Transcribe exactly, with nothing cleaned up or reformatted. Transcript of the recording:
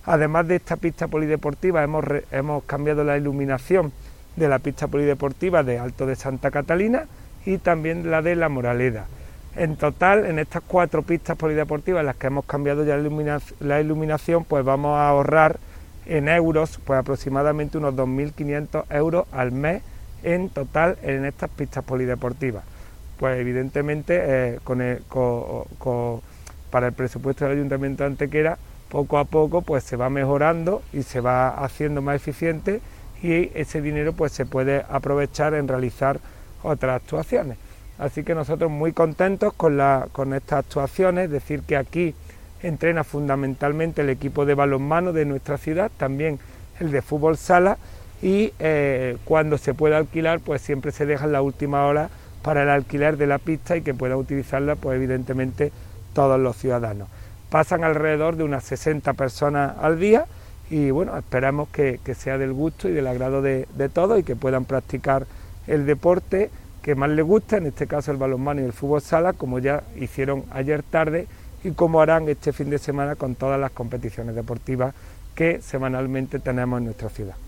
Además de esta pista polideportiva, hemos, re, hemos cambiado la iluminación de la pista polideportiva de Alto de Santa Catalina y también la de La Moraleda. En total, en estas cuatro pistas polideportivas en las que hemos cambiado ya la, ilumina, la iluminación, pues vamos a ahorrar en euros pues aproximadamente unos dos mil quinientos euros al mes en total en estas pistas polideportivas. Pues evidentemente eh, con el, con, con, para el presupuesto del Ayuntamiento de Antequera, poco a poco pues se va mejorando y se va haciendo más eficiente, y ese dinero pues se puede aprovechar en realizar otras actuaciones. Así que nosotros muy contentos con, la, con estas actuaciones, decir que aquí entrena fundamentalmente el equipo de balonmano de nuestra ciudad, también el de fútbol sala, y eh, cuando se pueda alquilar pues siempre se deja en la última hora para el alquiler de la pista y que puedan utilizarla pues evidentemente todos los ciudadanos. Pasan alrededor de unas sesenta personas al día y bueno, esperamos que, que sea del gusto y del agrado de, de todos y que puedan practicar el deporte que más les gusta, en este caso el balonmano y el fútbol sala, como ya hicieron ayer tarde y como harán este fin de semana con todas las competiciones deportivas que semanalmente tenemos en nuestra ciudad.